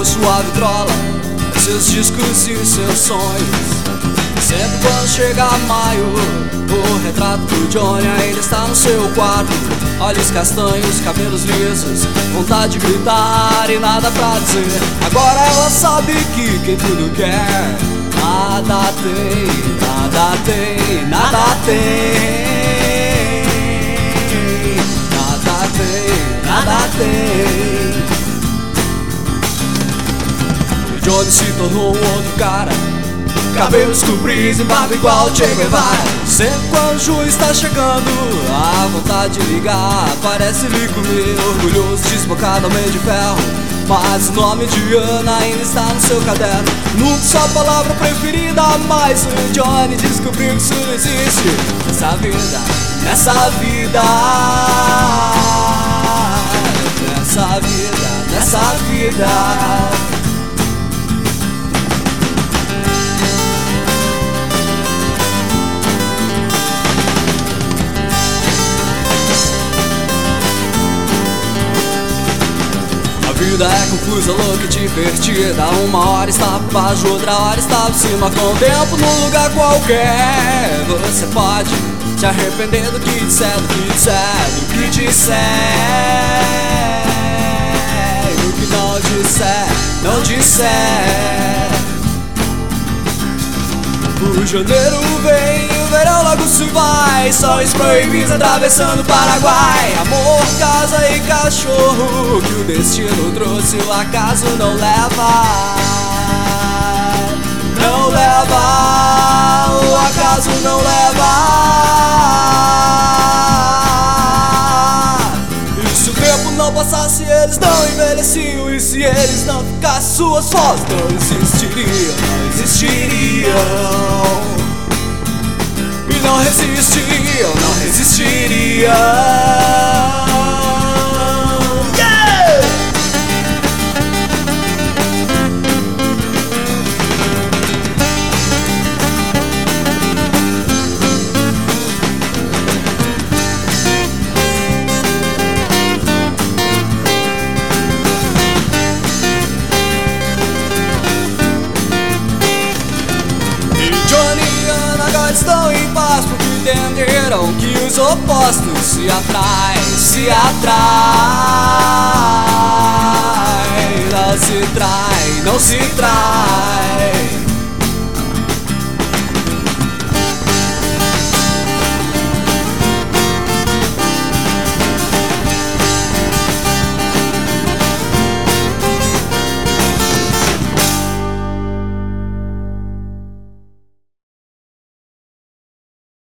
sua vitrola, seus discos e seus sonhos. Sempre quando chega maio, o retrato do Johnny ainda está no seu quarto. Olhos castanhos, cabelos lisos, vontade de gritar e nada pra dizer. Agora ela sabe que quem tudo quer, nada tem, nada tem, nada tem, nada tem, nada tem. E Johnny se tornou um outro cara, cabelos compridos e barba igual Che Guevara. Sempre quando junho está chegando, a vontade de ligar parece lhe comer. Orgulhoso, desbocado, homem de ferro, mas o nome de Ana ainda está no seu caderno. Nunca sua palavra preferida, mas o Johnny descobriu que isso não existe nessa vida, nessa vida, nessa vida, nessa vida. A vida é confusa, louca e divertida. Uma hora está por baixo, outra hora está por cima. Com o tempo num lugar qualquer, você pode se arrepender do que disser, do que disser, do que disser, do que não disser, não disser. O janeiro vem, o verão logo se vai. Sonhos proibidos atravessando o Paraguai. Amor, casa e cachorro, que o destino trouxe, o acaso não leva. Não leva, o acaso não leva. E se o tempo não passasse, eles não envelheciam. E se eles não ficassem, suas fotos não existiriam, não existiriam. E não resistiriam, não resistiriam. Estão em paz porque entenderam que os opostos se atraem, se atraem. Não se trai, não se trai.